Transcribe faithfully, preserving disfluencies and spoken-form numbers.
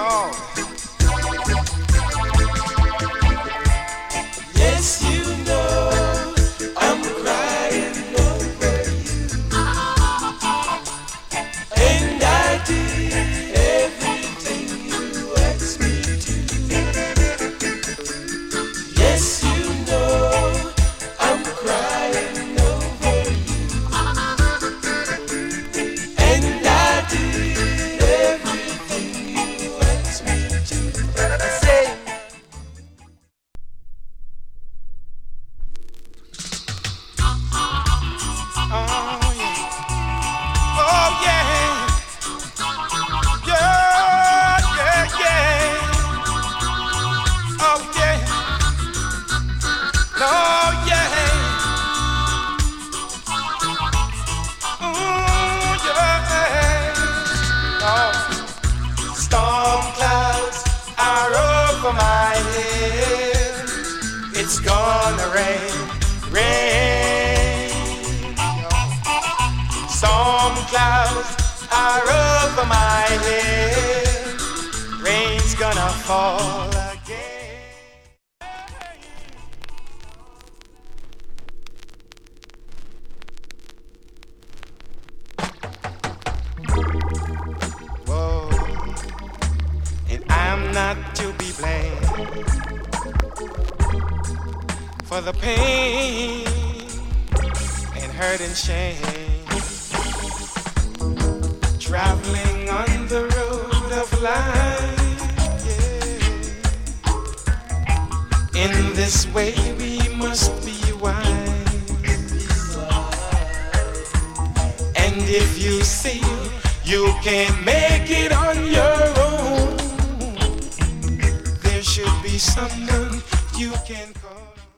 Yes, you know I'm crying over you, and I did everything you asked me to. Yes, you know I'm crying over you, and I did everything you asked me to. Say. Oh yeah, oh yeah, yeah, yeah, yeah, oh yeah, oh yeah, ooh yeah, oh. Storm clouds are over my head. It's gonna rain, rain. Storm clouds are over my head. Rain's gonna fall again. Whoa, and I'm not to be blamed for the pain and hurt and shame. Traveling on the road of life, yeah. In this way we must be wise. And if you see you can't make it on your own, there should be someone you can call.